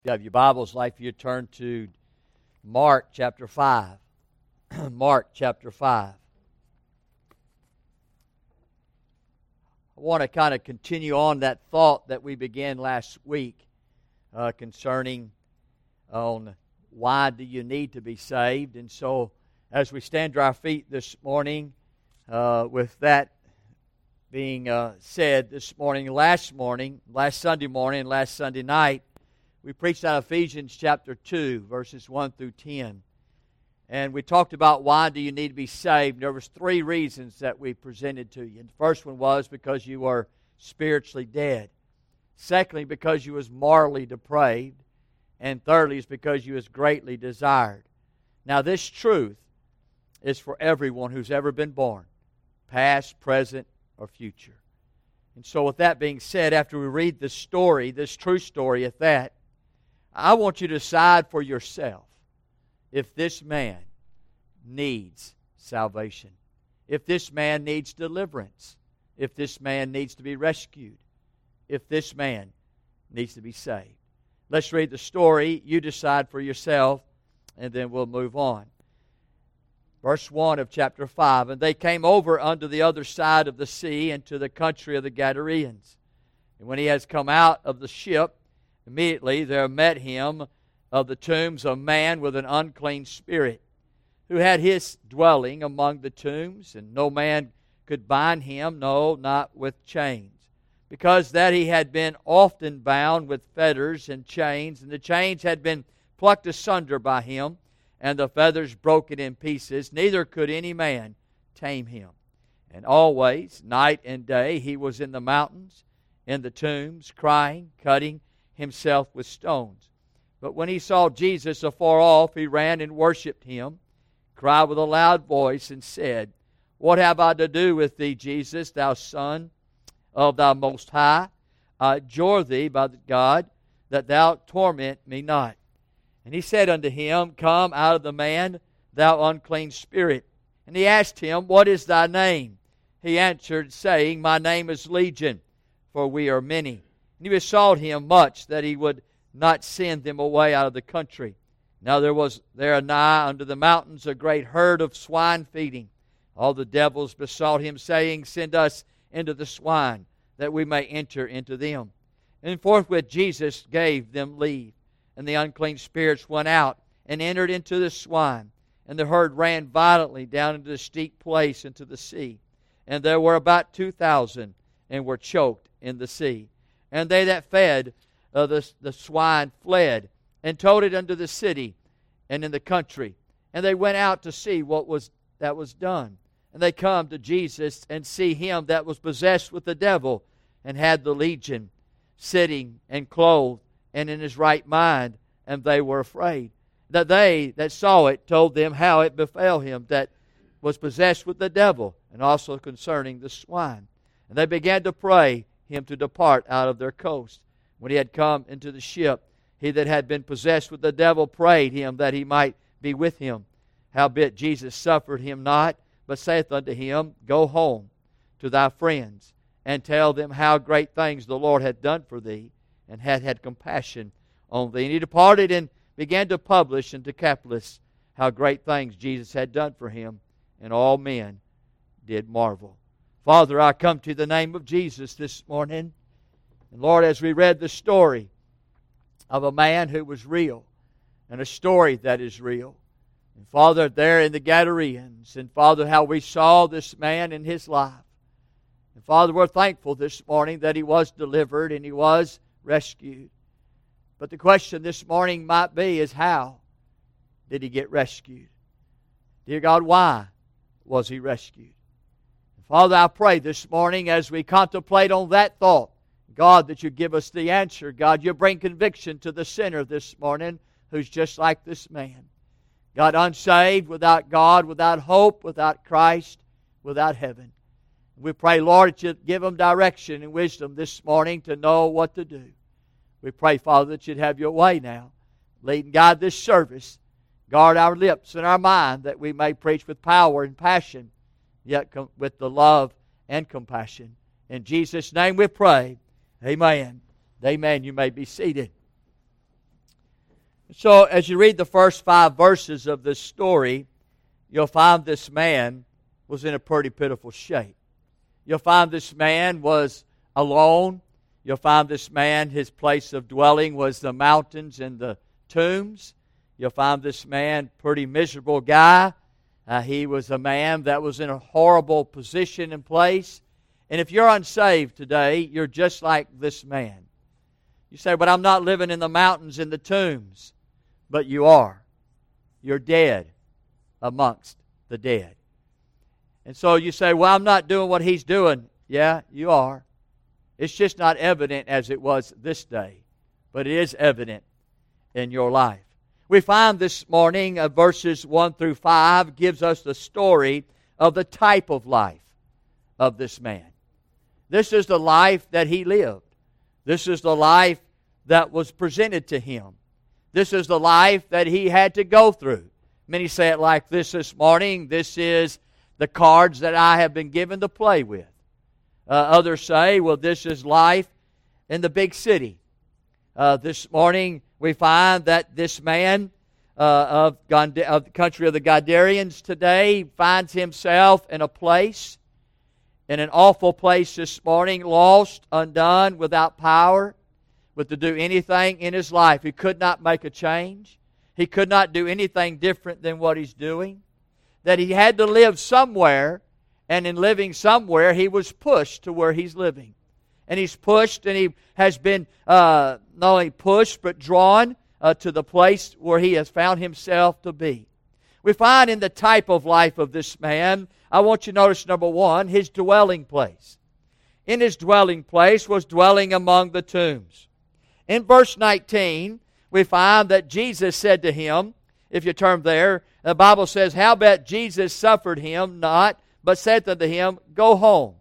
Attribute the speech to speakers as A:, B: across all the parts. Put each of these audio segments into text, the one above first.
A: you have your Bibles, like you turn to Mark chapter 5. Mark chapter 5. I want to kind of continue on that thought that we began last week concerning on why do you need to be saved. And so as we stand to our feet this morning, with that being said this morning, last Sunday morning, and last Sunday night, we preached out of Ephesians chapter 2, verses 1 through 10. And we talked about why do you need to be saved. There was 3 reasons that we presented to you. And the first one was because you were spiritually dead. Secondly, because you was morally depraved. And thirdly, is because you was greatly desired. Now this truth is for everyone who's ever been born, past, present, or future. And so with that being said, after we read this story, this true story at that, I want you to decide for yourself if this man needs salvation, if this man needs deliverance, if this man needs to be rescued, if this man needs to be saved. Let's read the story. You decide for yourself, and then we'll move on. Verse 1 of chapter 5, And they came over unto the other side of the sea, into the country of the Gadareans. And when he has come out of the ship, immediately there met him of the tombs a man with an unclean spirit, who had his dwelling among the tombs, and no man could bind him, no, not with chains, because that he had been often bound with fetters and chains, and the chains had been plucked asunder by him, and the fetters broken in pieces, neither could any man tame him. And always, night and day, he was in the mountains, in the tombs, crying, cutting himself with stones. But when he saw Jesus afar off, he ran and worshipped him, cried with a loud voice, and said, What have I to do with thee, Jesus, thou Son of thou Most High? I adjure thee by God that thou torment me not. And he said unto him, Come out of the man, thou unclean spirit. And he asked him, What is thy name? He answered, saying, My name is Legion, for we are many. And he besought him much that he would not send them away out of the country. Now there was there nigh unto the mountains a great herd of swine feeding. All the devils besought him, saying, Send us into the swine, that we may enter into them. And forthwith Jesus gave them leave. And the unclean spirits went out and entered into the swine. And the herd ran violently down into the steep place into the sea. And there were about 2,000, and were choked in the sea. And they that fed the swine fled, and told it unto the city and in the country. And they went out to see what that was done. And they come to Jesus, and see him that was possessed with the devil, and had the legion, sitting and clothed, and in his right mind. And they were afraid. That they that saw it told them how it befell him that was possessed with the devil, and also concerning the swine. And they began to pray him to depart out of their coast. When he had come into the ship, he that had been possessed with the devil prayed him that he might be with him. Howbeit Jesus suffered him not, but saith unto him, Go home to thy friends, and tell them how great things the Lord hath done for thee, and hath had compassion on thee. And he departed and began to publish in Decapolis how great things Jesus had done for him, and all men did marvel. Father, I come to the name of Jesus this morning. And Lord, as we read the story of a man who was real, and a story that is real, and Father, there in the Gadareans, and Father, how we saw this man in his life. And Father, we're thankful this morning that he was delivered and he was rescued. But the question this morning might be is, how did he get rescued? Dear God, why was he rescued? Father, I pray this morning as we contemplate on that thought, God, that you give us the answer. God, you bring conviction to the sinner this morning who's just like this man. God, unsaved, without God, without hope, without Christ, without heaven. We pray, Lord, that you give them direction and wisdom this morning to know what to do. We pray, Father, that you'd have your way now. Lead and guide this service. Guard our lips and our mind that we may preach with power and passion, yet with the love and compassion. In Jesus' name we pray. Amen. Amen. You may be seated. So as you read the first 5 verses of this story, you'll find this man was in a pretty pitiful shape. You'll find this man was alone. You'll find this man, his place of dwelling was the mountains and the tombs. You'll find this man, pretty miserable guy. He was a man that was in a horrible position and place. And if you're unsaved today, you're just like this man. You say, but I'm not living in the mountains and the tombs. But you are. You're dead amongst the dead. And so you say, well, I'm not doing what he's doing. Yeah, you are. It's just not evident as it was this day. But it is evident in your life. We find this morning verses 1 through 5 gives us the story of the type of life of this man. This is the life that he lived. This is the life that was presented to him. This is the life that he had to go through. Many say it like this morning. This is the cards that I have been given to play with. Others say, well, this is life in the big city. This morning we find that this man of the country of the Gadareans today finds himself in a place, in an awful place this morning, lost, undone, without power, to do anything in his life. He could not make a change. He could not do anything different than what he's doing. That he had to live somewhere, and in living somewhere, he was pushed to where he's living. And he's pushed, and he has been not only pushed, but drawn to the place where he has found himself to be. We find in the type of life of this man, I want you to notice, number 1, his dwelling place. In his dwelling place was dwelling among the tombs. In verse 19, we find that Jesus said to him, if you turn there, the Bible says, howbeit Jesus suffered him not, but said unto him, go home.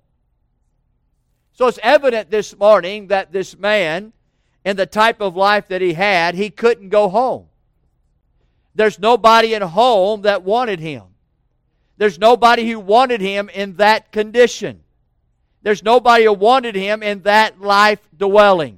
A: So it's evident this morning that this man, in the type of life that he had, he couldn't go home. There's nobody at home that wanted him. There's nobody who wanted him in that condition. There's nobody who wanted him in that life dwelling.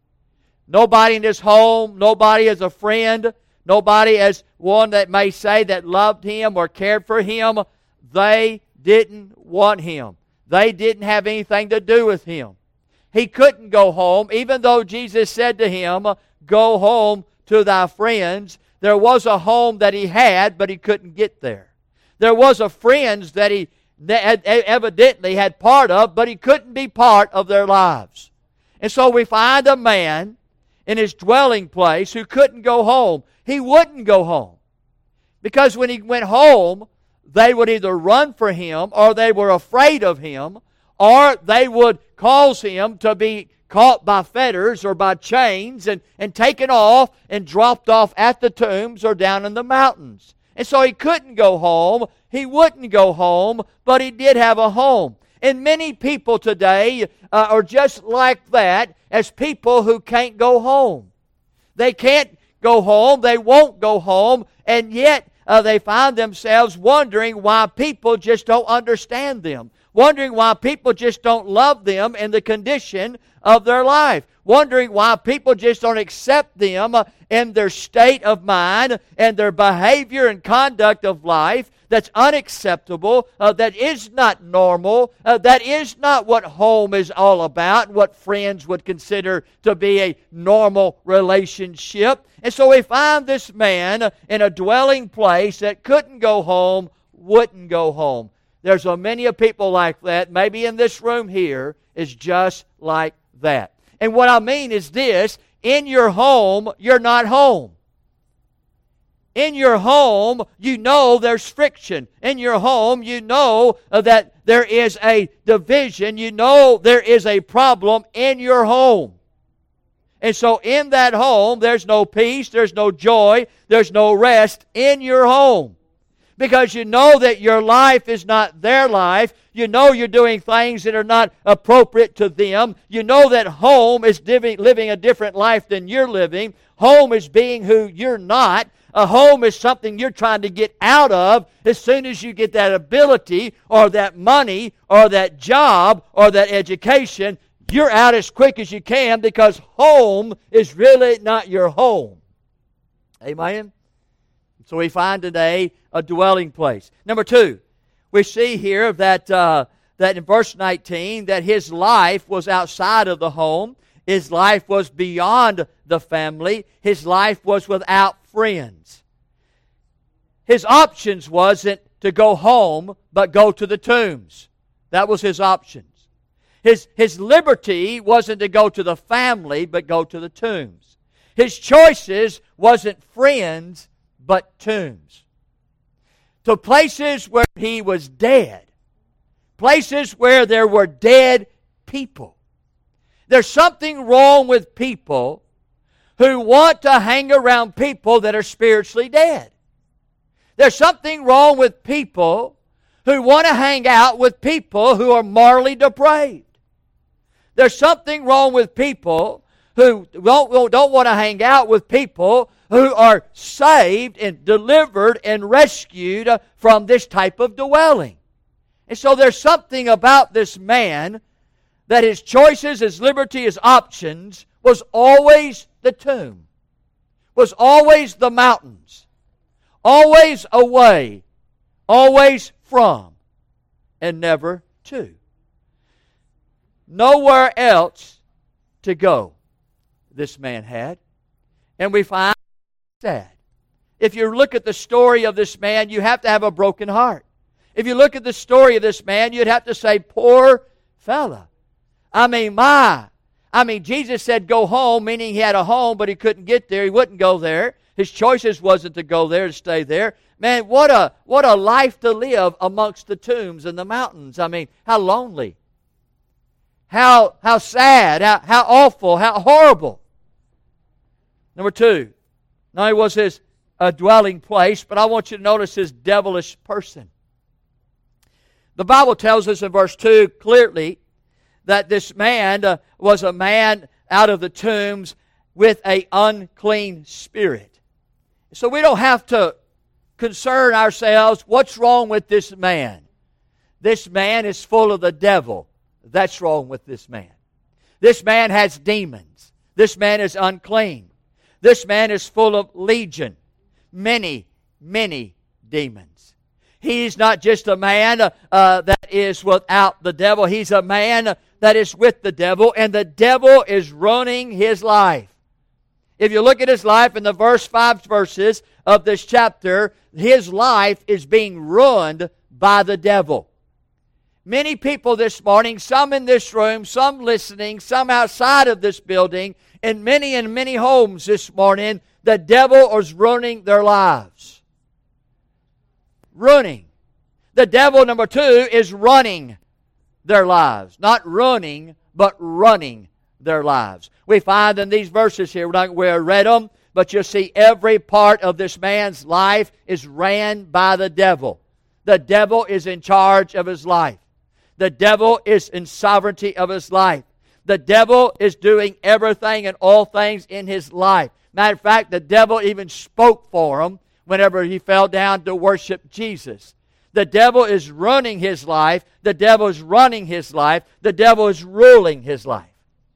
A: Nobody in his home, nobody as a friend, nobody as one that may say that loved him or cared for him. They didn't want him. They didn't have anything to do with him. He couldn't go home, even though Jesus said to him, go home to thy friends. There was a home that he had, but he couldn't get there. There was a friends that he evidently had part of, but he couldn't be part of their lives. And so we find a man in his dwelling place who couldn't go home. He wouldn't go home. Because when he went home, they would either run for him, or they were afraid of him, or they would cause him to be caught by fetters or by chains and taken off and dropped off at the tombs or down in the mountains. And so he couldn't go home. He wouldn't go home, but he did have a home. And many people today are just like that, as people who can't go home. They can't go home, they won't go home, and yet they find themselves wondering why people just don't understand them. Wondering why people just don't love them in the condition of their life. Wondering why people just don't accept them in their state of mind and their behavior and conduct of life that's unacceptable, that is not normal, that is not what home is all about, what friends would consider to be a normal relationship. And so we find this man in a dwelling place that couldn't go home, wouldn't go home. There's so many of people like that. Maybe in this room here is just like that. And what I mean is this: in your home, you're not home. In your home, you know there's friction. In your home, you know that there is a division. You know there is a problem in your home. And so in that home, there's no peace, there's no joy, there's no rest in your home. Because you know that your life is not their life. You know you're doing things that are not appropriate to them. You know that home is living a different life than you're living. Home is being who you're not. A home is something you're trying to get out of as soon as you get that ability or that money or that job or that education. You're out as quick as you can, because home is really not your home. Amen? So we find today a dwelling place. Number two, we see here that in verse 19 that his life was outside of the home. His life was beyond the family. His life was without friends. His options wasn't to go home, but go to the tombs. That was his options. His liberty wasn't to go to the family, but go to the tombs. His choices wasn't friends, but tombs. To places where he was dead. Places where there were dead people. There's something wrong with people who want to hang around people that are spiritually dead. There's something wrong with people who want to hang out with people who are morally depraved. There's something wrong with people who don't want to hang out with people who are saved and delivered and rescued from this type of dwelling. And so there's something about this man that his choices, his liberty, his options was always the tomb, was always the mountains, always away, always from, and never to. Nowhere else to go this man had. And we find sad. If you look at the story of this man, you have to have a broken heart. If you look at the story of this man, you'd have to say, poor fella. Jesus said go home, meaning he had a home, but he couldn't get there. He wouldn't go there. His choices wasn't to go there, to stay there. Man, what a life to live amongst the tombs and the mountains. How lonely. How sad, how awful, how horrible. Number two, not only was his a dwelling place, but I want you to notice his devilish person. The Bible tells us in verse 2 clearly that this man was a man out of the tombs with an unclean spirit. So we don't have to concern ourselves, what's wrong with this man? This man is full of the devil. That's wrong with this man. This man has demons. This man is unclean. This man is full of legion. Many, many demons. He's not just a man that is without the devil. He's a man that is with the devil, and the devil is running his life. If you look at his life in the first 5 verses of this chapter, his life is being ruined by the devil. Many people this morning, some in this room, some listening, some outside of this building, in many homes this morning, the devil is ruining their lives. Ruining. The devil, number 2, is running their lives. Not running, but running their lives. We find in these verses here, we read them, but you'll see every part of this man's life is ran by the devil. The devil is in charge of his life. The devil is in sovereignty of his life. The devil is doing everything and all things in his life. Matter of fact, the devil even spoke for him whenever he fell down to worship Jesus. The devil is running his life. The devil is running his life. The devil is ruling his life.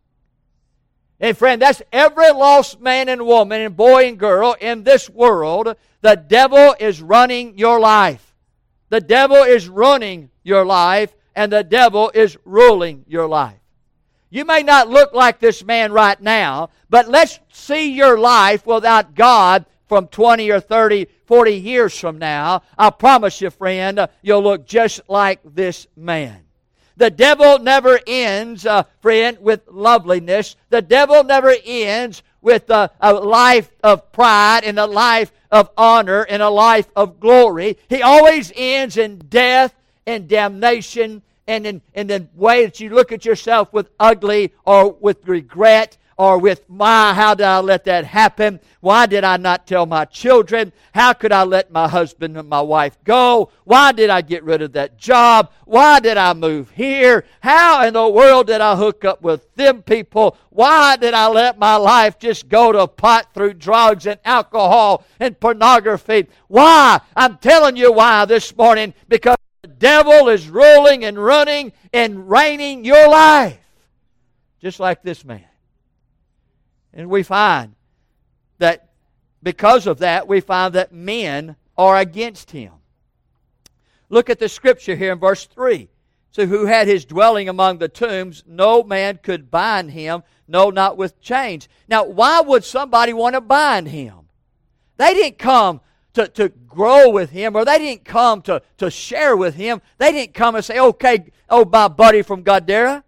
A: And friend, that's every lost man and woman and boy and girl in this world. The devil is running your life. The devil is running your life, and the devil is ruling your life. You may not look like this man right now, but let's see your life without God from 20 or 30, 40 years from now. I promise you, friend, you'll look just like this man. The devil never ends, friend, with loveliness. The devil never ends with a life of pride and a life of honor and a life of glory. He always ends in death and damnation, and in the way that you look at yourself with ugly or with regret or with, how did I let that happen? Why did I not tell my children? How could I let my husband and my wife go? Why did I get rid of that job? Why did I move here? How in the world did I hook up with them people? Why did I let my life just go to pot through drugs and alcohol and pornography? Why? I'm telling you why this morning. Because the devil is ruling and running and reigning your life. Just like this man. And we find that because of that, we find that men are against him. Look at the scripture here in verse 3. So who had his dwelling among the tombs, no man could bind him, no, not with chains. Now, why would somebody want to bind him? They didn't come to grow with him, or they didn't come to share with him. They didn't come and say, okay, oh, my buddy from Gadara.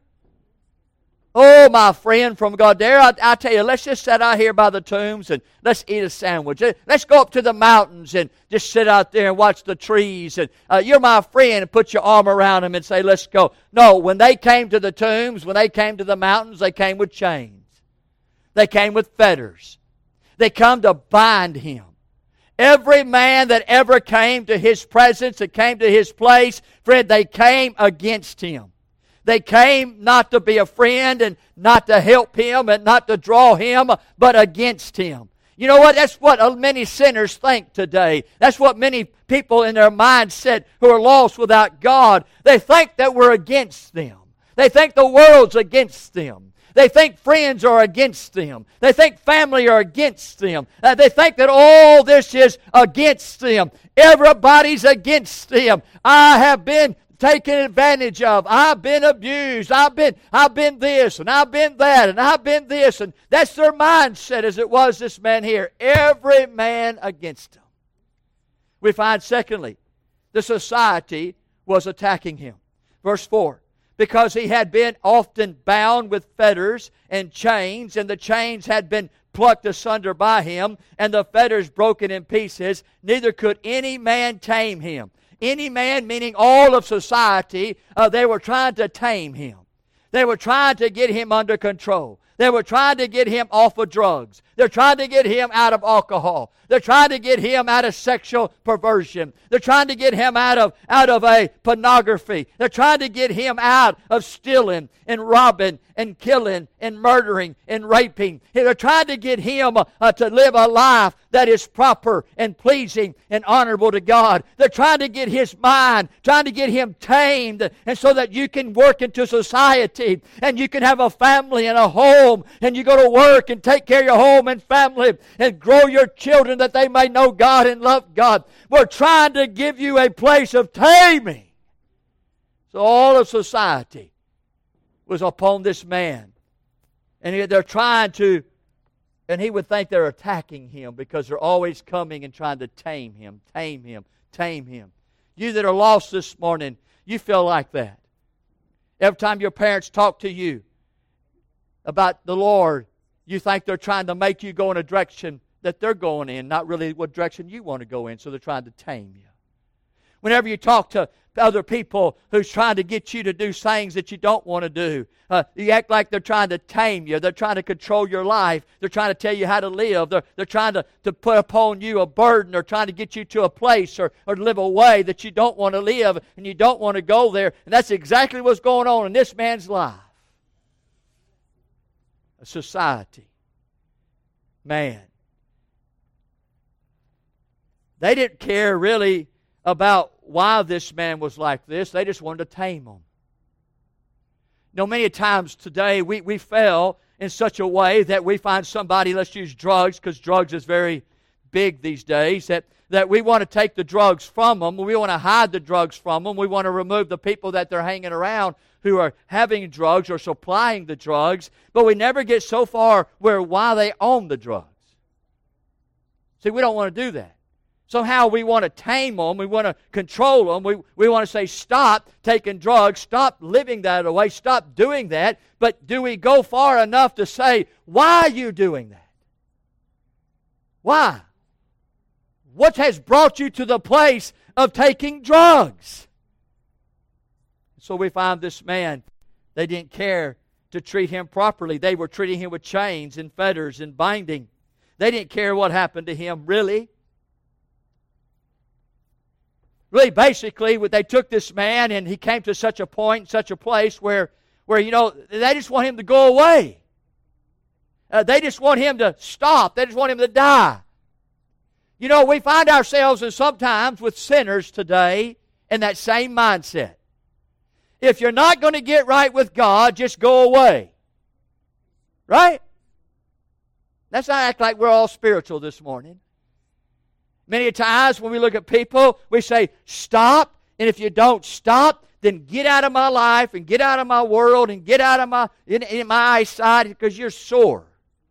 A: Oh, my friend from Gadara, I tell you, let's just sit out here by the tombs and let's eat a sandwich. Let's go up to the mountains and just sit out there and watch the trees. And you're my friend, and put your arm around him and say, let's go. No, when they came to the tombs, when they came to the mountains, they came with chains. They came with fetters. They come to bind him. Every man that ever came to his presence, that came to his place, friend, they came against him. They came not to be a friend and not to help him and not to draw him, but against him. You know what? That's what many sinners think today. That's what many people in their mindset who are lost without God, they think that we're against them. They think the world's against them. They think friends are against them. They think family are against them. They think that all this is against them. Everybody's against them. I have been taken advantage of. I've been abused. I've been this, and I've been that, and I've been this. And that's their mindset as it was this man here. Every man against him. We find, secondly, the society was attacking him. Verse 4. Because he had been often bound with fetters and chains, and the chains had been plucked asunder by him, and the fetters broken in pieces, neither could any man tame him. Any man, meaning all of society, they were trying to tame him. They were trying to get him under control. They were trying to get him off of drugs. They're trying to get him out of alcohol. They're trying to get him out of sexual perversion. They're trying to get him out of a pornography. They're trying to get him out of stealing and robbing and killing and murdering and raping. They're trying to get him to live a life that is proper and pleasing and honorable to God. They're trying to get his mind, trying to get him tamed, and so that you can work into society and you can have a family and a home, and you go to work and take care of your home and family and grow your children that they may know God and love God. We're trying to give you a place of taming. So all of society was upon this man. And they're trying to, and he would think they're attacking him because they're always coming and trying to tame him, tame him, tame him. You that are lost this morning, you feel like that. Every time your parents talk to you about the Lord, you think they're trying to make you go in a direction that they're going in, not really what direction you want to go in, so they're trying to tame you. Whenever you talk to other people who's trying to get you to do things that you don't want to do, you act like they're trying to tame you. They're trying to control your life. They're trying to tell you how to live. They're trying to put upon you a burden. They're trying to get you to a place or live a way that you don't want to live and you don't want to go there. And that's exactly what's going on in this man's life. A society. Man. They didn't care really about why this man was like this. They just wanted to tame him. You know, many times today we fail in such a way that we find somebody, let's use drugs, because drugs is very big these days, that we want to take the drugs from them. We want to hide the drugs from them. We want to remove the people that they're hanging around who are having drugs or supplying the drugs. But we never get so far why they own the drugs. See, we don't want to do that. Somehow we want to tame them. We want to control them. We want to say, stop taking drugs. Stop living that way. Stop doing that. But do we go far enough to say, why are you doing that? Why? What has brought you to the place of taking drugs? So we find this man, they didn't care to treat him properly. They were treating him with chains and fetters and binding. They didn't care what happened to him, really. Really, basically, they took this man and he came to such a point, such a place where they just want him to go away. They just want him to stop. They just want him to die. You know, we find ourselves sometimes with sinners today in that same mindset. If you're not going to get right with God, just go away. Right? Let's not act like we're all spiritual this morning. Many times when we look at people, we say, stop. And if you don't stop, then get out of my life and get out of my world and get out of in my eyesight because you're sore.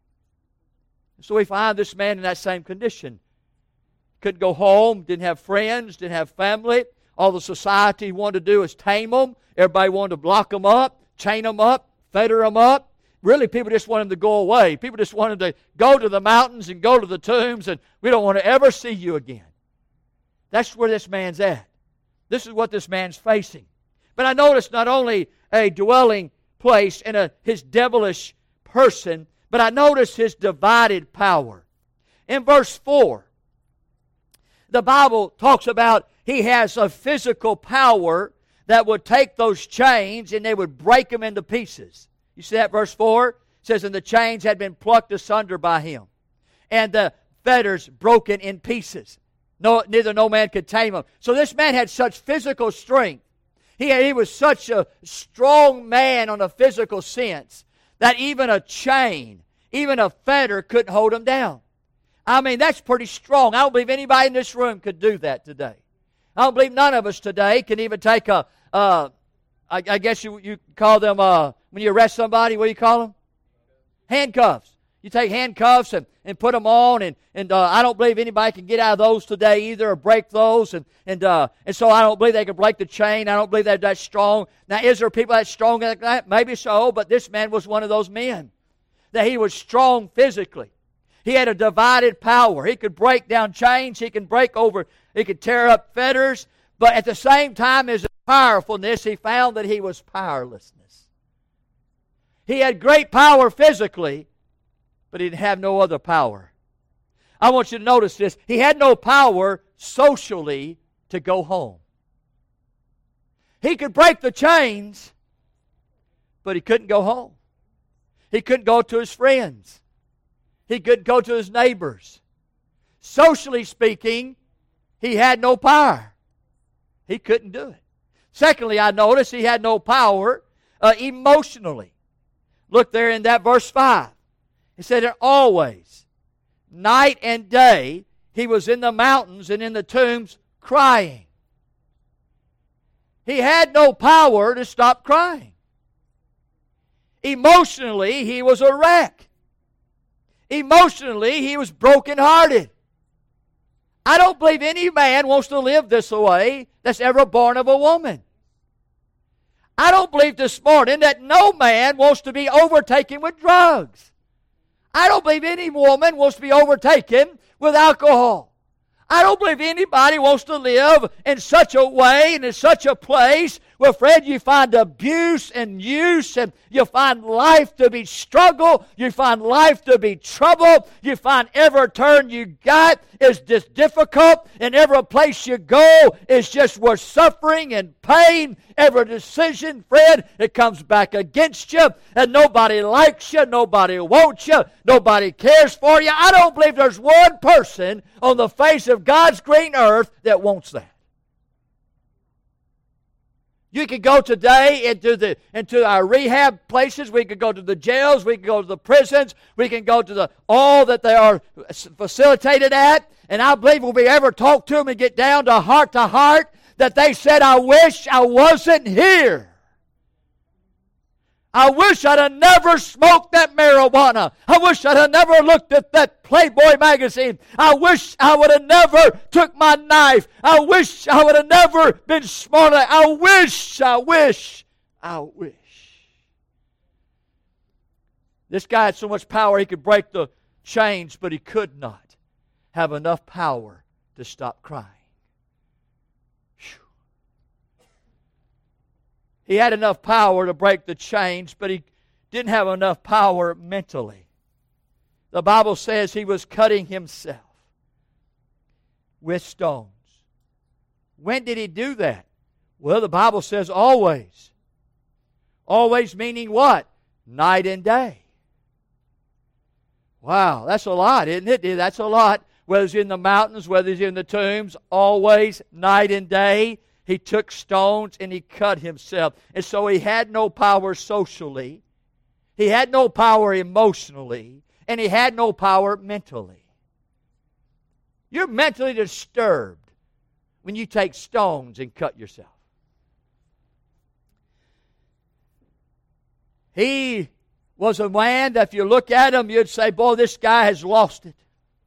A: So we find this man in that same condition. Couldn't go home, didn't have friends, didn't have family. All the society wanted to do is tame them. Everybody wanted to lock them up, chain them up, fetter them up. Really, people just wanted them to go away. People just wanted to go to the mountains and go to the tombs, and we don't want to ever see you again. That's where this man's at. This is what this man's facing. But I notice not only a dwelling place in his devilish person, but I notice his divided power. In verse 4, the Bible talks about he has a physical power that would take those chains and they would break them into pieces. You see that verse 4? It says, and the chains had been plucked asunder by him, and the fetters broken in pieces. Neither no man could tame him. So this man had such physical strength. He was such a strong man on a physical sense that even a chain, even a fetter couldn't hold him down. I mean, that's pretty strong. I don't believe anybody in this room could do that today. I don't believe none of us today can even take I guess you call them, when you arrest somebody, what do you call them? Handcuffs. You take handcuffs and put them on, and I don't believe anybody can get out of those today either or break those, and so I don't believe they can break the chain. I don't believe they're that strong. Now, is there people that strong like that? Maybe so, but this man was one of those men, that he was strong physically. He had a divided power. He could break down chains. He could tear up fetters, but at the same time as powerfulness, he found that he was powerlessness. He had great power physically, but he didn't have no other power. I want you to notice this. He had no power socially to go home. He could break the chains, but he couldn't go home. He couldn't go to his friends. He couldn't go to his neighbors. Socially speaking, he had no power. He couldn't do it. Secondly, I notice he had no power emotionally. Look there in that verse 5. He said that always, night and day, he was in the mountains and in the tombs crying. He had no power to stop crying. Emotionally, he was a wreck. Emotionally, he was brokenhearted. I don't believe any man wants to live this way that's ever born of a woman. I don't believe this morning that no man wants to be overtaken with drugs. I don't believe any woman wants to be overtaken with alcohol. I don't believe anybody wants to live in such a way and in such a place where, Fred, you find abuse and use, and you find life to be struggle, you find life to be trouble, you find every turn you got is just difficult, and every place you go is just worth suffering and pain. Every decision, Fred, it comes back against you, and nobody likes you, nobody wants you, nobody cares for you. I don't believe there's one person on the face of God's green earth that wants that. You could go today into our rehab places. We could go to the jails. We could go to the prisons. We can go to all that they are facilitated at. And I believe when we ever talk to them and get down to heart, that they said, I wish I wasn't here. I wish I'd have never smoked that marijuana. I wish I'd have never looked at that Playboy magazine. I wish I would have never took my knife. I wish I would have never been smarter. I wish. This guy had so much power he could break the chains, but he could not have enough power to stop crying. He had enough power to break the chains, but he didn't have enough power mentally. The Bible says he was cutting himself with stones. When did he do that? Well, the Bible says always. Always meaning what? Night and day. Wow, that's a lot, isn't it? That's a lot. Whether he's in the mountains, whether he's in the tombs, always, night and day. He took stones and he cut himself. And so he had no power socially. He had no power emotionally. and he had no power mentally. You're mentally disturbed when you take stones and cut yourself. He was a man that if you look at him, you'd say, boy, this guy has lost it.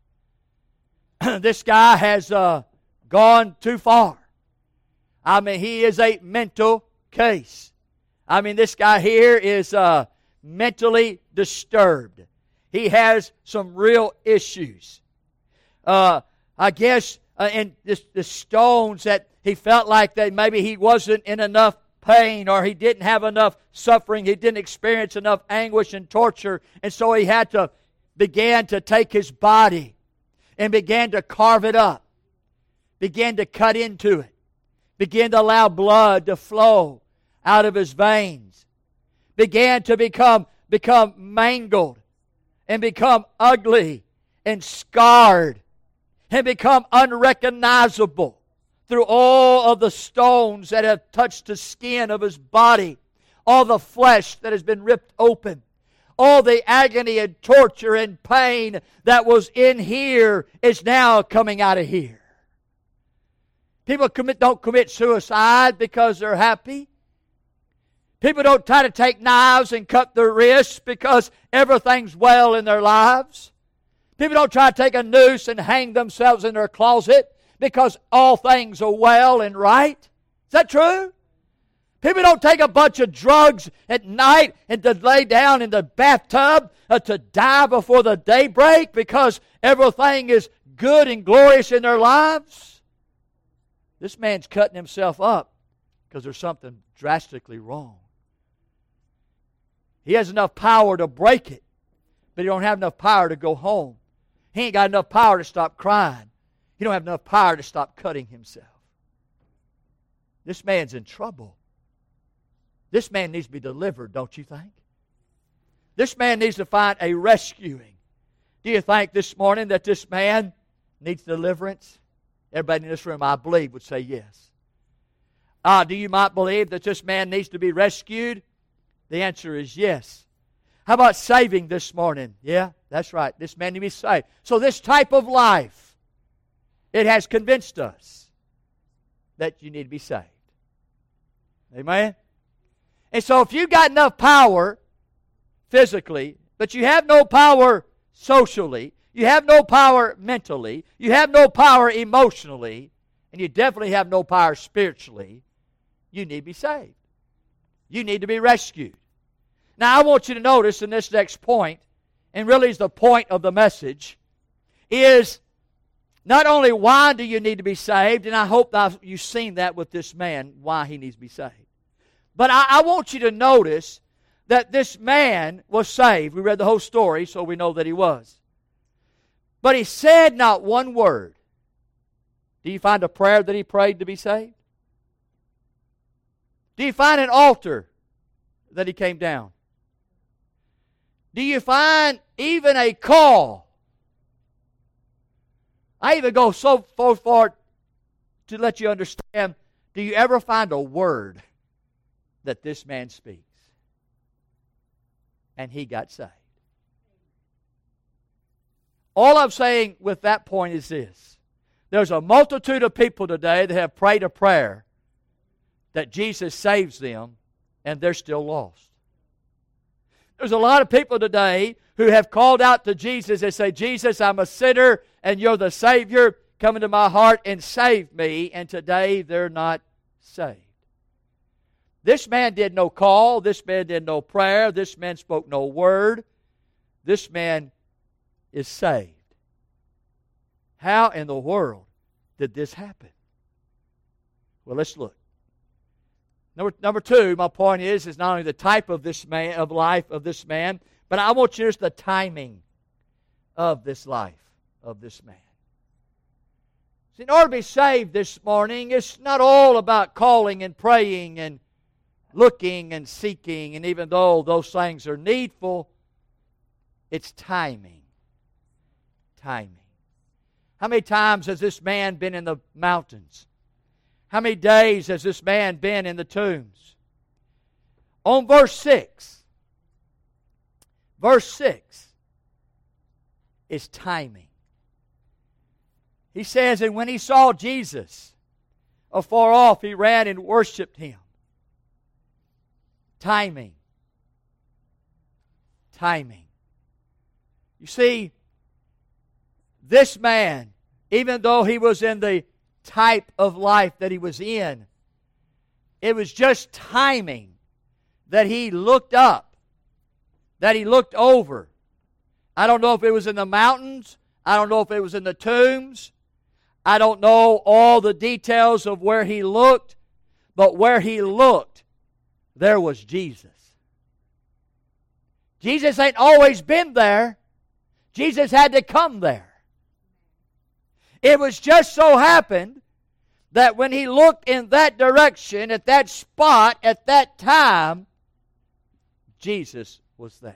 A: This guy has gone too far. I mean, he is a mental case. I mean, this guy here is mentally disturbed. He has some real issues. I guess in the stones that he felt like that maybe he wasn't in enough pain, or he didn't have enough suffering, he didn't experience enough anguish and torture, and so he had to begin to take his body and began to carve it up, began to cut into it, began to allow blood to flow out of his veins, began to become mangled and become ugly and scarred and become unrecognizable through all of the stones that have touched the skin of his body, all the flesh that has been ripped open, all the agony and torture and pain that was in here is now coming out of here. People don't commit suicide because they're happy. People don't try to take knives and cut their wrists because everything's well in their lives. People don't try to take a noose and hang themselves in their closet because all things are well and right. Is that true? People don't take a bunch of drugs at night and to lay down in the bathtub to die before the daybreak because everything is good and glorious in their lives. This man's cutting himself up because there's something drastically wrong. He has enough power to break it, but he don't have enough power to go home. He ain't got enough power to stop crying. He don't have enough power to stop cutting himself. This man's in trouble. This man needs to be delivered, don't you think? This man needs to find a rescuing. Do you think this morning that this man needs deliverance? Everybody in this room, I believe, would say yes. Do you might believe that this man needs to be rescued? The answer is yes. How about saving this morning? Yeah, that's right. This man needs to be saved. So this type of life, it has convinced us that you need to be saved. Amen? And so if you've got enough power physically, but you have no power socially, you have no power mentally, you have no power emotionally, and you definitely have no power spiritually, you need to be saved. You need to be rescued. Now I want you to notice in this next point, and really is the point of the message, is not only why do you need to be saved, and I hope that you've seen that with this man, why he needs to be saved. But I want you to notice that this man was saved. We read the whole story, so we know that he was. But he said not one word. Do you find a prayer that he prayed to be saved? Do you find an altar that he came down? Do you find even a call? I even go so far to let you understand, do you ever find a word that this man speaks? And he got saved. All I'm saying with that point is this. There's a multitude of people today that have prayed a prayer that Jesus saves them, and they're still lost. There's a lot of people today who have called out to Jesus and say, Jesus, I'm a sinner, and you're the Savior. Come into my heart and save me. And today they're not saved. This man did no call. This man did no prayer. This man spoke no word. This man is saved. How in the world did this happen? Well, let's look. Number two, my point is not only the type of this man, of life of this man, but I want you to see the timing of this life of this man. See, in order to be saved this morning, it's not all about calling and praying and looking and seeking, and even though those things are needful, it's timing. Timing. How many times has this man been in the mountains? How many days has this man been in the tombs? On verse 6, is timing. He says, and when he saw Jesus afar off, he ran and worshiped him. Timing. Timing. You see, this man, even though he was in the type of life that he was in, it was just timing that he looked up, that he looked over. I don't know if it was in the mountains. I don't know if it was in the tombs. I don't know all the details of where he looked, but where he looked, there was Jesus. Jesus ain't always been there. Jesus had to come there. It was just so happened that when he looked in that direction, at that spot, at that time, Jesus was there.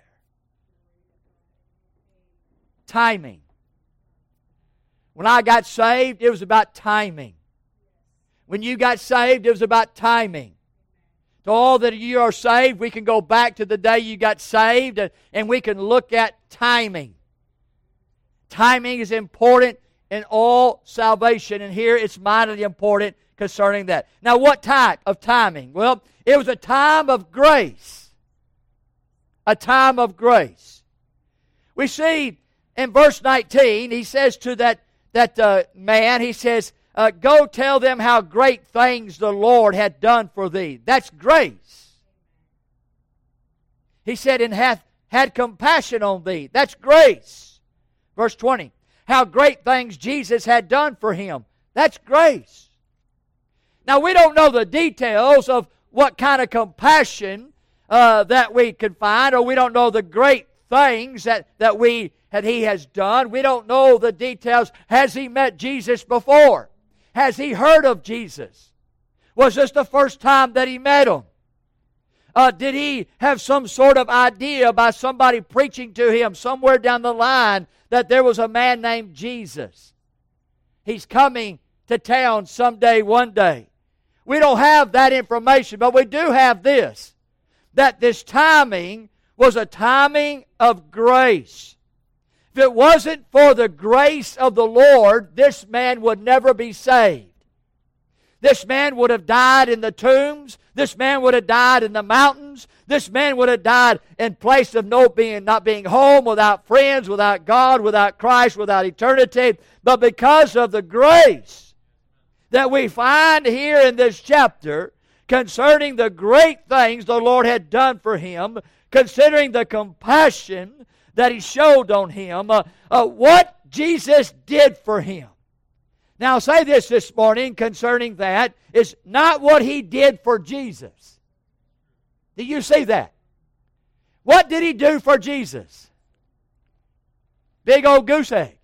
A: Timing. When I got saved, it was about timing. When you got saved, it was about timing. To all that you are saved, we can go back to the day you got saved and we can look at timing. Timing is important in all salvation, and here it's mightily important concerning that. Now, what type of timing? Well, it was a time of grace. A time of grace. We see in verse 19, he says to that man, he says, go tell them how great things the Lord had done for thee. That's grace. He said, and hath had compassion on thee. That's grace. Verse 20, how great things Jesus had done for him. That's grace. Now, we don't know the details of what kind of compassion that we can find, or we don't know the great things that he has done. We don't know the details. Has he met Jesus before? Has he heard of Jesus? Was this the first time that he met him? Did he have some sort of idea by somebody preaching to him somewhere down the line that there was a man named Jesus? He's coming to town someday, one day. We don't have that information, but we do have this, that this timing was a timing of grace. If it wasn't for the grace of the Lord, this man would never be saved. This man would have died in the tombs. This man would have died in the mountains. This man would have died in place of not being home, without friends, without God, without Christ, without eternity. But because of the grace that we find here in this chapter concerning the great things the Lord had done for him, considering the compassion that he showed on him, what Jesus did for him. Now, I'll say this morning concerning that is not what he did for Jesus. Do you see that? What did he do for Jesus? Big old goose egg.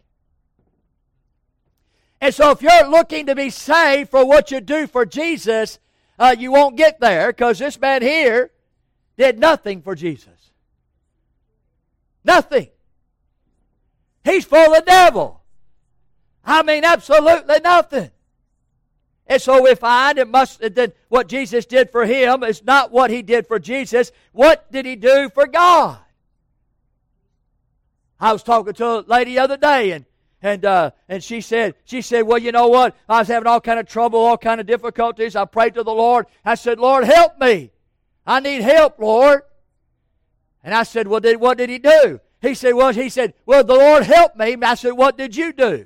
A: And so if you're looking to be saved for what you do for Jesus, you won't get there, because this man here did nothing for Jesus. Nothing. He's full of devil. I mean, absolutely nothing. And so we find that what Jesus did for him is not what he did for Jesus. What did he do for God? I was talking to a lady the other day, and she said, well, you know what? I was having all kind of trouble, all kind of difficulties. I prayed to the Lord. I said, Lord, help me. I need help, Lord. And I said, well, what did he do? He said, well, the Lord helped me. I said, what did you do?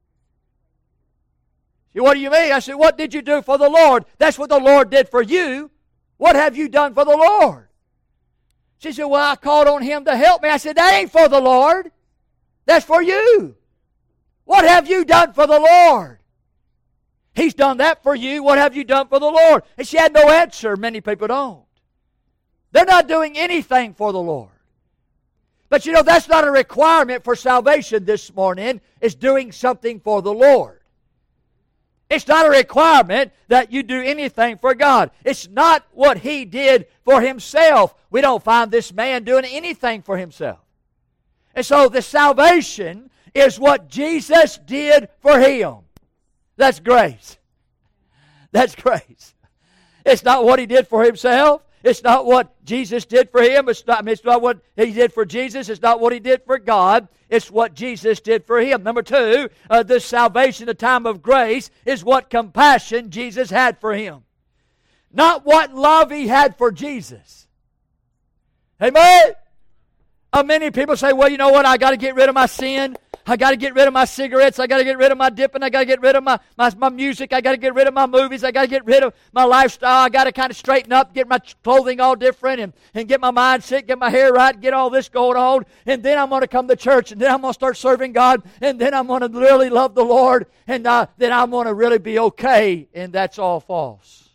A: She said, what do you mean? I said, what did you do for the Lord? That's what the Lord did for you. What have you done for the Lord? She said, well, I called on him to help me. I said, that ain't for the Lord. That's for you. What have you done for the Lord? He's done that for you. What have you done for the Lord? And she had no answer. Many people don't. They're not doing anything for the Lord. But you know, that's not a requirement for salvation this morning, is doing something for the Lord. It's not a requirement that you do anything for God. It's not what he did for himself. We don't find this man doing anything for himself. And so the salvation is what Jesus did for him. That's grace. That's grace. It's not what he did for himself. It's not what Jesus did for him. It's not what he did for Jesus. It's not what he did for God. It's what Jesus did for him. Number two, this salvation, the time of grace, is what compassion Jesus had for him. Not what love he had for Jesus. Amen? Many people say, well, you know what? I got to get rid of my sin. I got to get rid of my cigarettes. I got to get rid of my dipping. I got to get rid of my music. I got to get rid of my movies. I got to get rid of my lifestyle. I got to kind of straighten up, get my clothing all different, and get my mindset, get my hair right, get all this going on. And then I'm going to come to church, and then I'm going to start serving God, and then I'm going to really love the Lord, and then I'm going to really be okay. And that's all false.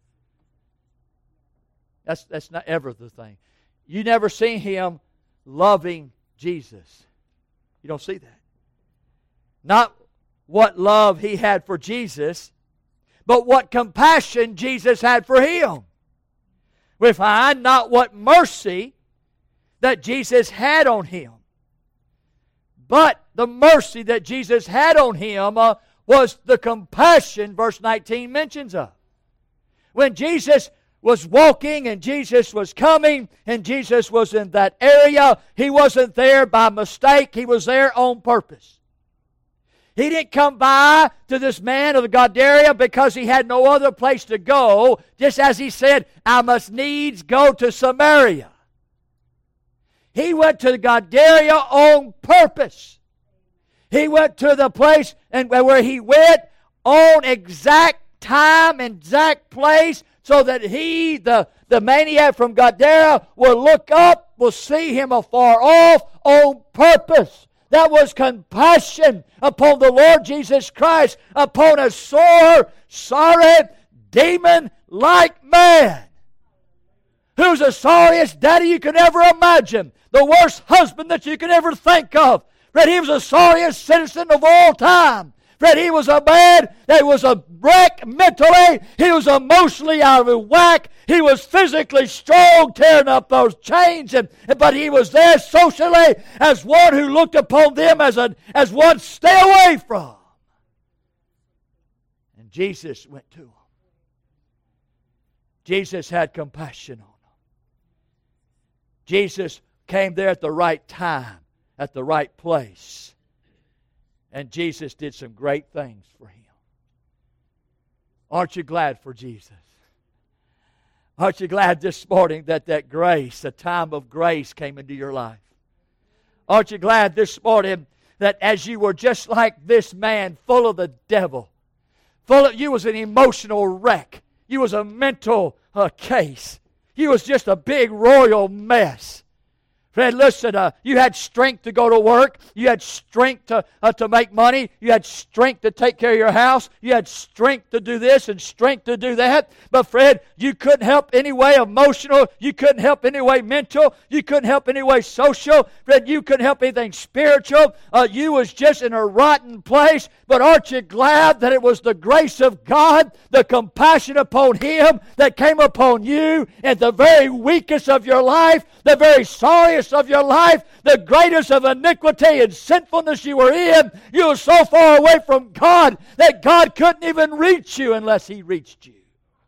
A: That's not ever the thing. You never see him loving Jesus. You don't see that. Not what love he had for Jesus, but what compassion Jesus had for him. We find not what mercy that Jesus had on him, but the mercy that Jesus had on him was the compassion verse 19 mentions of. When Jesus was walking and Jesus was coming and Jesus was in that area, he wasn't there by mistake. He was there on purpose. He didn't come by to this man of the Gadara because he had no other place to go, just as he said, I must needs go to Samaria. He went to the Gadara on purpose. He went to the place and where he went on exact time and exact place, so that he, the maniac from Gadara, will look up, will see him afar off on purpose. That was compassion upon the Lord Jesus Christ, upon a sore, sorry, demon-like man, who's the sorriest daddy you could ever imagine, the worst husband that you could ever think of. That he was the sorriest citizen of all time. That he was a man that was a wreck mentally. He was emotionally out of whack. He was physically strong, tearing up those chains. But he was there socially as one who looked upon them as one to stay away from. And Jesus went to him. Jesus had compassion on him. Jesus came there at the right time, at the right place. And Jesus did some great things for him. Aren't you glad for Jesus? Aren't you glad this morning that grace, a time of grace, came into your life? Aren't you glad this morning that as you were just like this man, full of the devil, you was an emotional wreck. You was a mental case. You was just a big royal mess. Friend, listen, you had strength to go to work. You had strength to make money. You had strength to take care of your house. You had strength to do this and strength to do that. But Fred, you couldn't help any way emotional. You couldn't help any way mental. You couldn't help any way social. Fred, you couldn't help anything spiritual. You was just in a rotten place. But aren't you glad that it was the grace of God, the compassion upon Him that came upon you at the very weakest of your life, the very sorriest of your life, the greatest of iniquity and sinfulness you were in. You were so far away from God that God couldn't even reach you unless He reached you.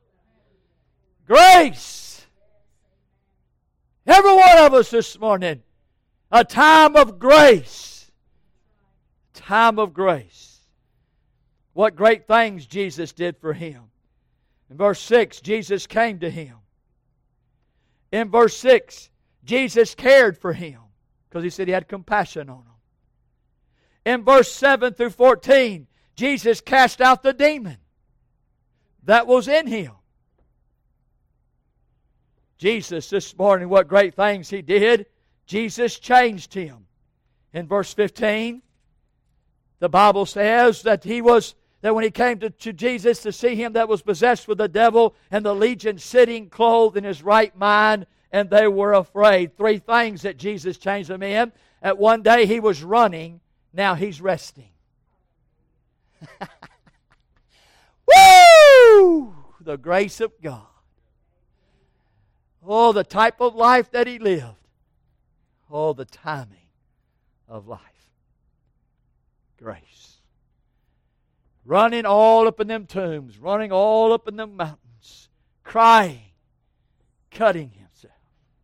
A: Grace. Every one of us this morning, a time of grace. Time of grace. What great things Jesus did for him. In verse 6, Jesus came to him. In verse 6, Jesus cared for him because He said He had compassion on him. In verse 7 through 14, Jesus cast out the demon that was in him. Jesus, this morning, what great things He did. Jesus changed him. In verse 15, the Bible says that when He came to Jesus to see him that was possessed with the devil, and the legion sitting clothed in his right mind, and they were afraid. Three things that Jesus changed them in. At one day he was running, now he's resting. Woo! The grace of God. Oh, the type of life that he lived. Oh, the timing of life. Grace. Running all up in them tombs, running all up in them mountains, crying, cutting himself.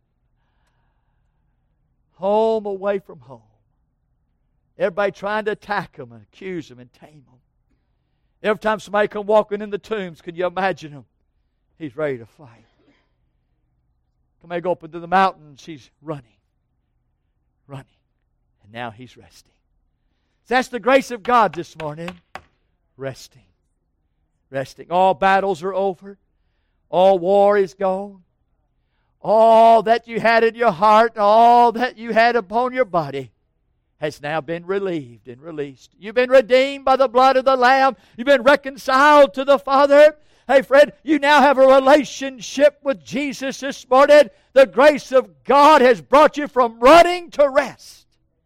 A: Home away from home. Everybody trying to attack him and accuse him and tame him. Every time somebody come walking in the tombs, can you imagine him? He's ready to fight. Somebody go up into the mountains, he's running. Running. And now he's resting. So that's the grace of God this morning. Resting. Resting. All battles are over. All war is gone. All that you had in your heart, all that you had upon your body has now been relieved and released. You've been redeemed by the blood of the Lamb. You've been reconciled to the Father. Hey, friend, you now have a relationship with Jesus this morning. The grace of God has brought you from running to rest.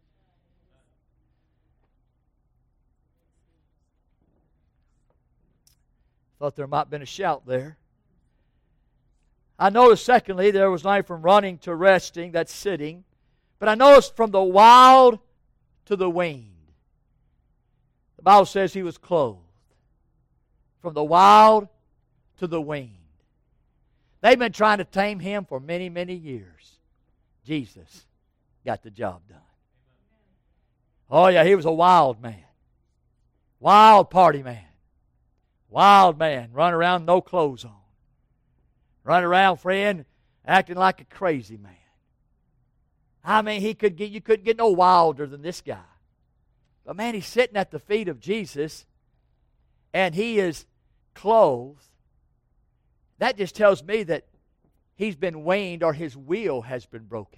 A: Thought there might have been a shout there. I noticed, secondly, there was not from running to resting, that's sitting. But I noticed from the wild to the weaned. The Bible says he was clothed. From the wild to the weaned. They've been trying to tame him for many, many years. Jesus got the job done. Oh yeah, he was a wild man. Wild party man. Wild man, run around no clothes on. Run around, friend, acting like a crazy man. I mean, you couldn't get no wilder than this guy. But man, he's sitting at the feet of Jesus, and he is clothed. That just tells me that he's been weaned or his will has been broken.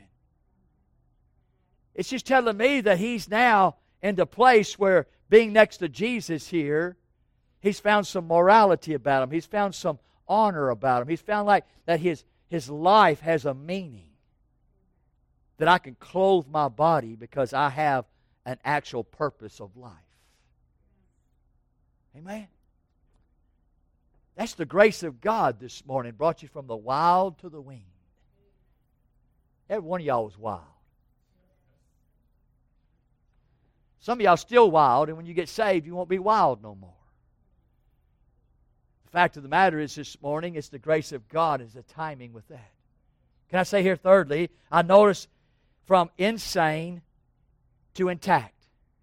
A: It's just telling me that he's now in the place where, being next to Jesus here, he's found some morality about him. He's found some honor about him. He's found like that his life has a meaning. That I can clothe my body because I have an actual purpose of life. Amen? That's the grace of God this morning. Brought you from the wild to the weaned. Every one of y'all was wild. Some of y'all still wild, and when you get saved, you won't be wild no more. The fact of the matter is this morning, it's the grace of God is the timing with that. Can I say here thirdly, I noticed from insane to intact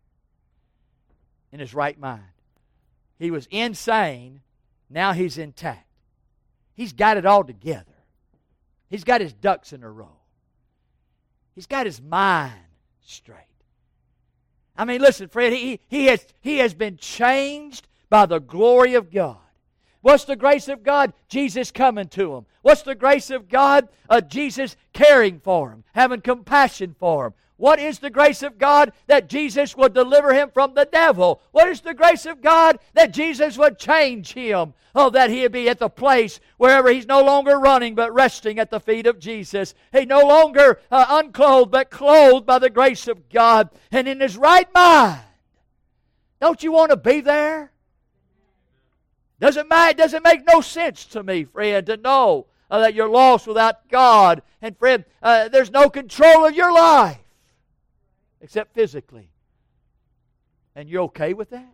A: in his right mind. He was insane, now he's intact. He's got it all together. He's got his ducks in a row. He's got his mind straight. I mean, listen, friend, he has been changed by the glory of God. What's the grace of God? Jesus coming to him. What's the grace of God? Jesus caring for him, having compassion for him. What is the grace of God? That Jesus would deliver him from the devil. What is the grace of God? That Jesus would change him. Oh, that he'd be at the place wherever he's no longer running but resting at the feet of Jesus. He no longer unclothed but clothed by the grace of God and in his right mind. Don't you want to be there? Doesn't make no sense to me, friend, to know that you're lost without God. And friend, there's no control of your life except physically. And you're okay with that?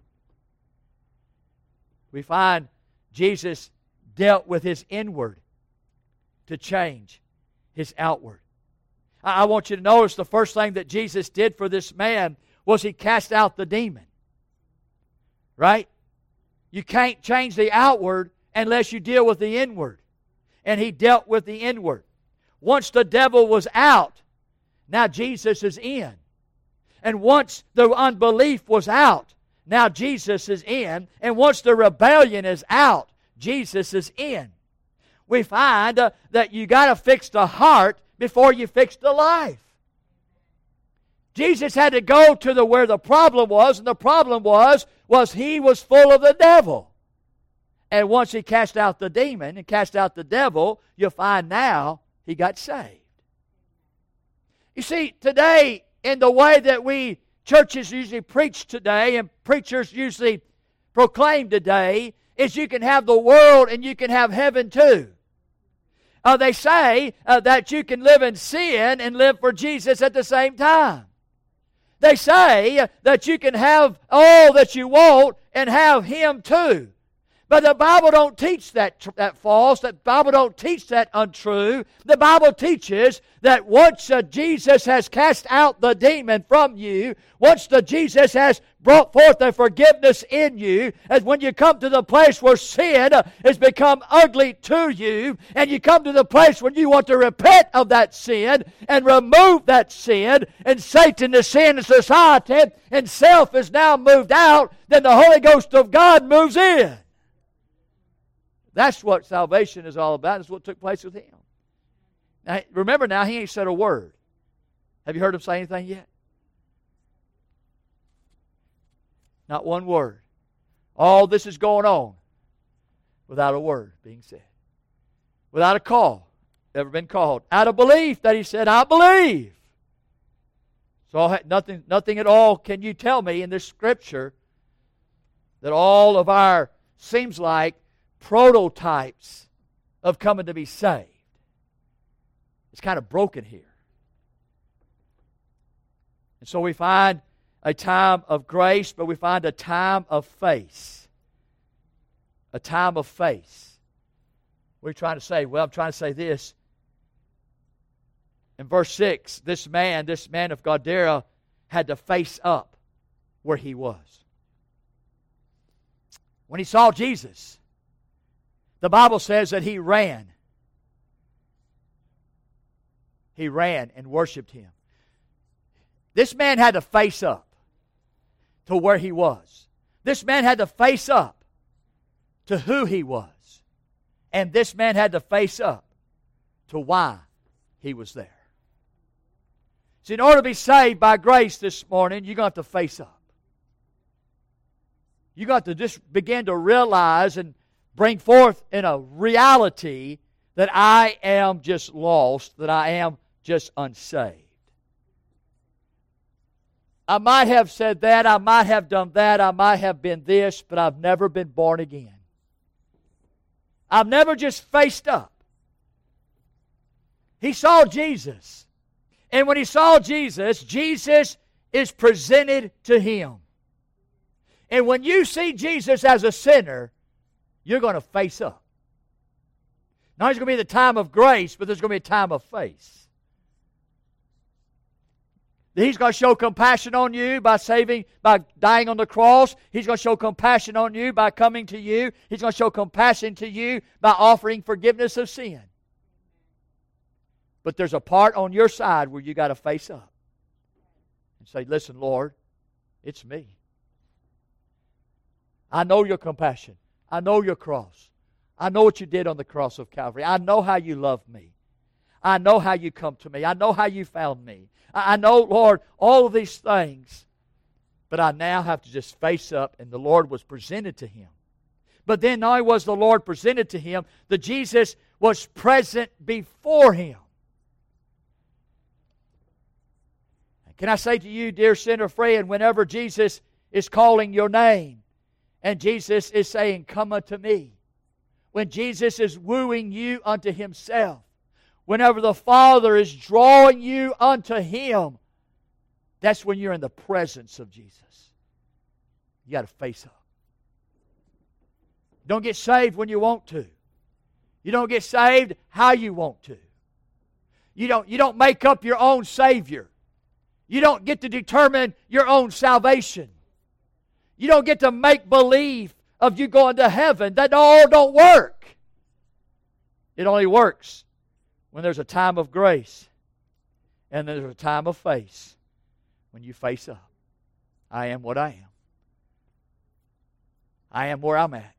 A: We find Jesus dealt with his inward to change his outward. I want you to notice the first thing that Jesus did for this man was he cast out the demon. Right? You can't change the outward unless you deal with the inward. And he dealt with the inward. Once the devil was out, now Jesus is in. And once the unbelief was out, now Jesus is in. And once the rebellion is out, Jesus is in. We find that you got to fix the heart before you fix the life. Jesus had to go to where the problem was, and the problem was he was full of the devil. And once he cast out the demon and cast out the devil, you'll find now he got saved. You see, today, in the way that churches usually preach today, and preachers usually proclaim today, is you can have the world and you can have heaven too. They say that you can live in sin and live for Jesus at the same time. They say that you can have all that you want and have Him too. But the Bible don't teach that false. The Bible don't teach that untrue. The Bible teaches that once Jesus has cast out the demon from you, once Jesus has brought forth the forgiveness in you, as when you come to the place where sin has become ugly to you, and you come to the place when you want to repent of that sin and remove that sin, and Satan, the sin in society, and self is now moved out, then the Holy Ghost of God moves in. That's what salvation is all about. That's what took place with him. Now, remember now, he ain't said a word. Have you heard him say anything yet? Not one word. All this is going on without a word being said. Without a call. Ever been called. Out of belief that he said, I believe. So nothing at all can you tell me in this scripture that all of our, seems like, prototypes of coming to be saved. It's kind of broken here. And so we find a time of grace, but we find a time of faith. A time of faith. What are you trying to say? Well, I'm trying to say this. In verse 6, this man of Gadara, had to face up where he was. When he saw Jesus, the Bible says that he ran. He ran and worshiped him. This man had to face up to where he was. This man had to face up to who he was. And this man had to face up to why he was there. See, in order to be saved by grace this morning, you're going to have to face up. You're going to have to just begin to realize and bring forth in a reality that I am just lost, that I am just unsaved. I might have said that, I might have done that, I might have been this, but I've never been born again. I've never just faced up. He saw Jesus. And when he saw Jesus, Jesus is presented to him. And when you see Jesus as a sinner, you're going to face up. Now there's going to be the time of grace, but there's going to be a time of faith. He's going to show compassion on you by dying on the cross. He's going to show compassion on you by coming to you. He's going to show compassion to you by offering forgiveness of sin. But there's a part on your side where you got to face up and say, listen, Lord, it's me. I know your compassion. I know your cross. I know what you did on the cross of Calvary. I know how you love me. I know how you come to me. I know how you found me. I know, Lord, all of these things. But I now have to just face up, and the Lord was presented to him. But then not only was the Lord presented to him, the Jesus was present before him. Can I say to you, dear sinner friend, whenever Jesus is calling your name, and Jesus is saying, come unto me. When Jesus is wooing you unto himself. Whenever the Father is drawing you unto him. That's when you're in the presence of Jesus. You got to face up. Don't get saved when you want to. You don't get saved how you want to. You don't make up your own Savior. You don't get to determine your own salvation. You don't get to make believe of you going to heaven. That all don't work. It only works when there's a time of grace and there's a time of faith. When you face up. I am what I am. I am where I'm at.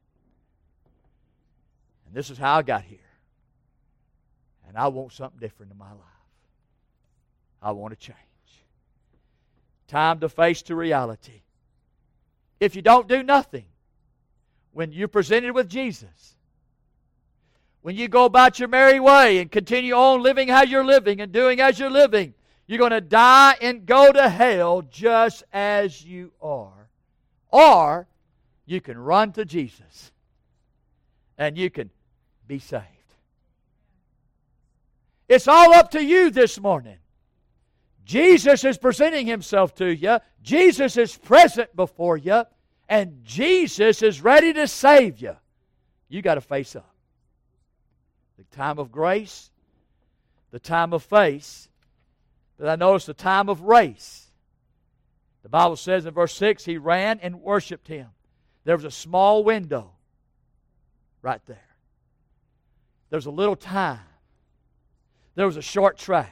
A: And this is how I got here. And I want something different in my life. I want to change. Time to face to reality. If you don't do nothing, when you're presented with Jesus, when you go about your merry way and continue on living how you're living and doing as you're living, you're going to die and go to hell just as you are. Or you can run to Jesus and you can be saved. It's all up to you this morning. Jesus is presenting himself to you. Jesus is present before you. And Jesus is ready to save you. You got to face up. The time of grace, the time of face, but I notice the time of race. The Bible says in verse 6, he ran and worshiped him. There was a small window right there. There was a little time. There was a short track.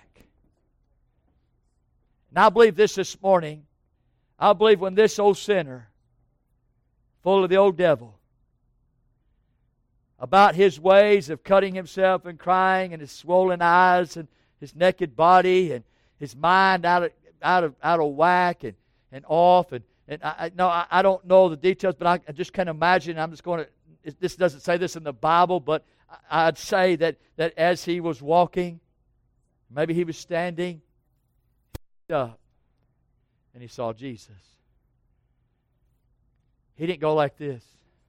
A: And I believe this morning. I believe when this old sinner, full of the old devil, about his ways of cutting himself and crying and his swollen eyes and his naked body and his mind out of whack and off and I don't know the details, but I just can't imagine. I'm just going to. This doesn't say this in the Bible, but I'd say that as he was walking, maybe he was standing, he looked up and he saw Jesus. He didn't go like this.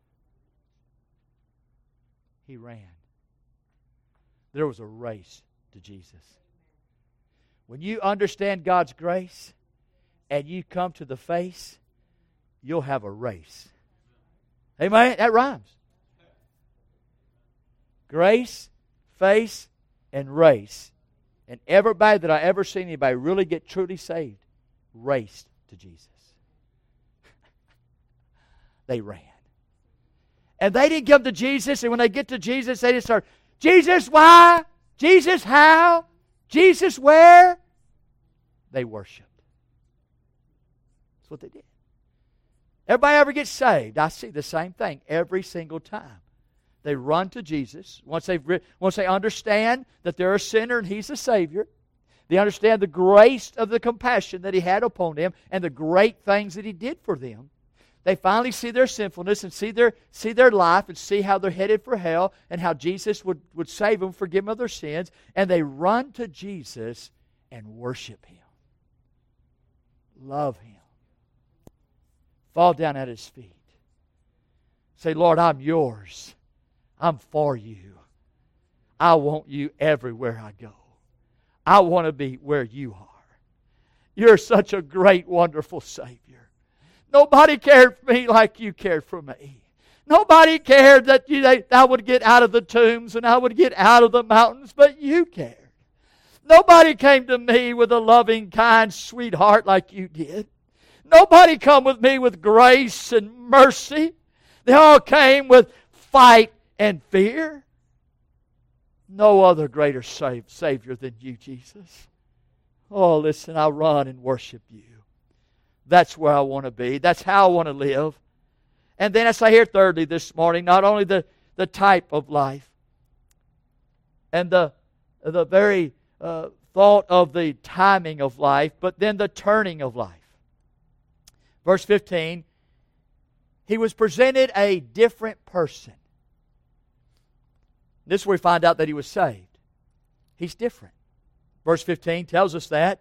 A: He ran. There was a race to Jesus. When you understand God's grace and you come to the face, you'll have a race. Amen? That rhymes. Grace, face, and race. And everybody that I ever seen anybody really get truly saved raced to Jesus. They ran. And they didn't come to Jesus, and when they get to Jesus, they just start, Jesus, why? Jesus, how? Jesus, where? They worshiped. That's what they did. Everybody ever gets saved? I see the same thing every single time. They run to Jesus. Once they understand that they're a sinner and He's a Savior, they understand the grace of the compassion that He had upon them and the great things that He did for them. They finally see their sinfulness and see their life and see how they're headed for hell and how Jesus would save them, forgive them of their sins, and they run to Jesus and worship Him. Love Him. Fall down at His feet. Say, Lord, I'm yours. I'm for you. I want you everywhere I go. I want to be where you are. You're such a great, wonderful Savior. Nobody cared for me like you cared for me. Nobody cared that I would get out of the tombs and I would get out of the mountains, but you cared. Nobody came to me with a loving, kind, sweet heart like you did. Nobody come with me with grace and mercy. They all came with fight and fear. No other greater Savior than you, Jesus. Oh, listen, I run and worship you. That's where I want to be. That's how I want to live. And then I say here thirdly this morning, not only the type of life and the very thought of the timing of life, but then the turning of life. Verse 15, he was presented a different person. This is where we find out that he was saved. He's different. Verse 15 tells us that.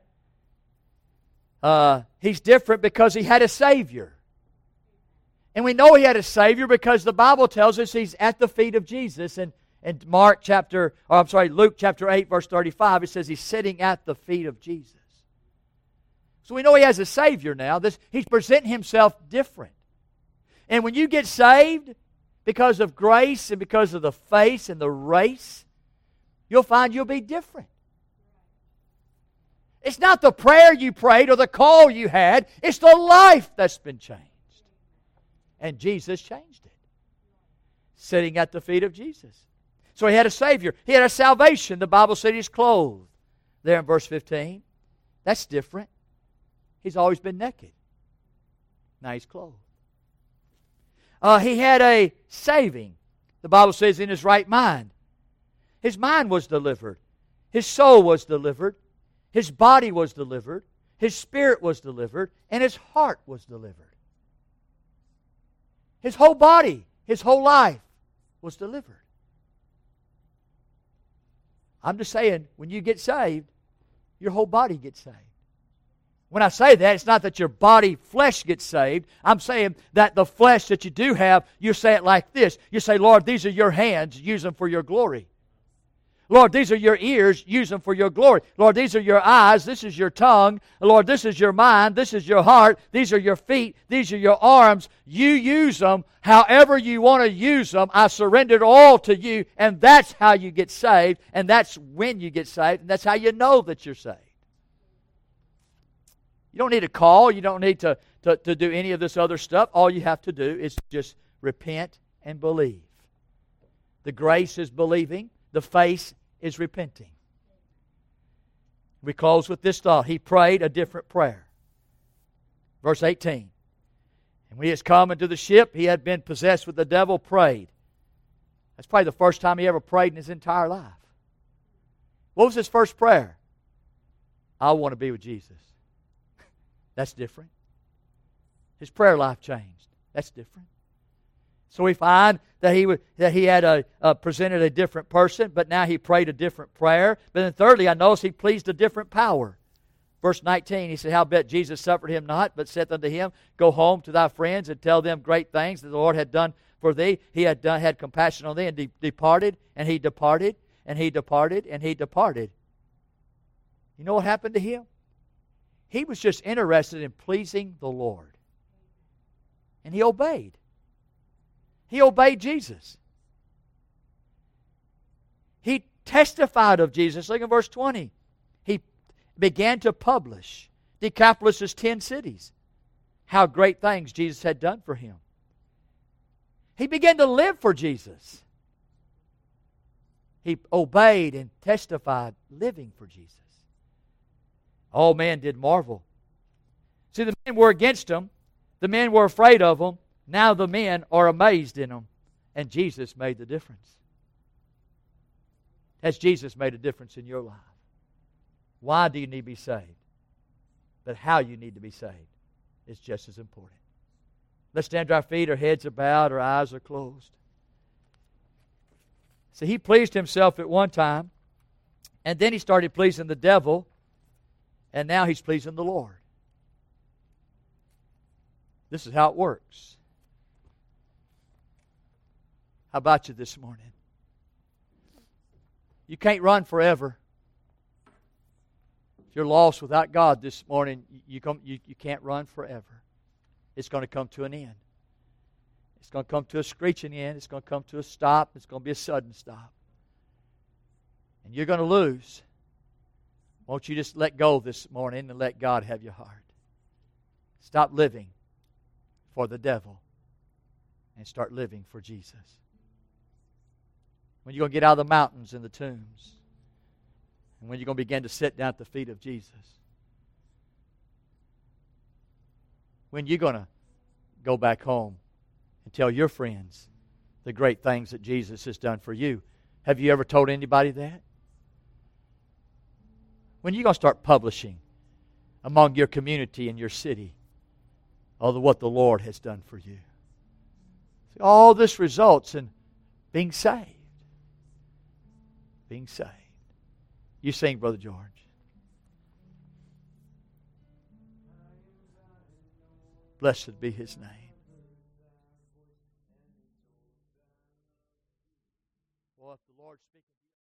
A: He's different because he had a Savior. And we know he had a Savior because the Bible tells us he's at the feet of Jesus. And in Luke chapter 8, verse 35, it says he's sitting at the feet of Jesus. So we know he has a Savior now. He's presenting himself different. And when you get saved, because of grace and because of the face and the race, you'll find you'll be different. It's not the prayer you prayed or the call you had. It's the life that's been changed. And Jesus changed it. Sitting at the feet of Jesus. So he had a Savior. He had a salvation. The Bible said he's clothed. There in verse 15. That's different. He's always been naked. Now he's clothed. He had a saving. The Bible says in his right mind. His mind was delivered. His soul was delivered. His body was delivered. His spirit was delivered. And his heart was delivered. His whole body, his whole life was delivered. I'm just saying, when you get saved, your whole body gets saved. When I say that, it's not that your body flesh gets saved. I'm saying that the flesh that you do have, you say it like this. You say, Lord, these are your hands. Use them for your glory. Lord, these are your ears. Use them for your glory. Lord, these are your eyes. This is your tongue. Lord, this is your mind. This is your heart. These are your feet. These are your arms. You use them however you want to use them. I surrendered all to you, and that's how you get saved, and that's when you get saved, and that's how you know that you're saved. You don't need a call. You don't need to do any of this other stuff. All you have to do is just repent and believe. The grace is believing. The faith is repenting. We close with this thought. He prayed a different prayer. Verse 18. And when he has come into the ship, he had been possessed with the devil, prayed. That's probably the first time he ever prayed in his entire life. What was his first prayer? I want to be with Jesus. That's different. His prayer life changed. That's different. So we find that he had presented a different person, but now he prayed a different prayer. But then thirdly, I notice he pleased a different power. Verse 19, he said, Howbeit Jesus suffered him not, but saith unto him, Go home to thy friends and tell them great things that the Lord had done for thee. He had compassion on thee, and departed, and he departed, and he departed, and he departed. You know what happened to him? He was just interested in pleasing the Lord. And he obeyed. He obeyed Jesus. He testified of Jesus. Look at verse 20. He began to publish Decapolis' 10 cities, how great things Jesus had done for him. He began to live for Jesus. He obeyed and testified, living for Jesus. All men did marvel. See, the men were against him. The men were afraid of him. Now the men are amazed in him. And Jesus made the difference. Has Jesus made a difference in your life? Why do you need to be saved? But how you need to be saved is just as important. Let's stand to our feet. Our heads are bowed. Our eyes are closed. See, he pleased himself at one time. And then he started pleasing the devil. And now he's pleasing the Lord. This is how it works. How about you this morning? You can't run forever. If you're lost without God this morning, you can't run forever. It's going to come to an end. It's going to come to a screeching end. It's going to come to a stop. It's going to be a sudden stop. And you're going to lose. Won't you just let go this morning and let God have your heart? Stop living for the devil and start living for Jesus. When you're going to get out of the mountains and the tombs, and when you're going to begin to sit down at the feet of Jesus. When you're going to go back home and tell your friends the great things that Jesus has done for you. Have you ever told anybody that? When you're going to start publishing among your community and your city of what the Lord has done for you. All this results in being saved. Being saved. You sing, Brother George. Blessed be His name. Well, if the Lord speaks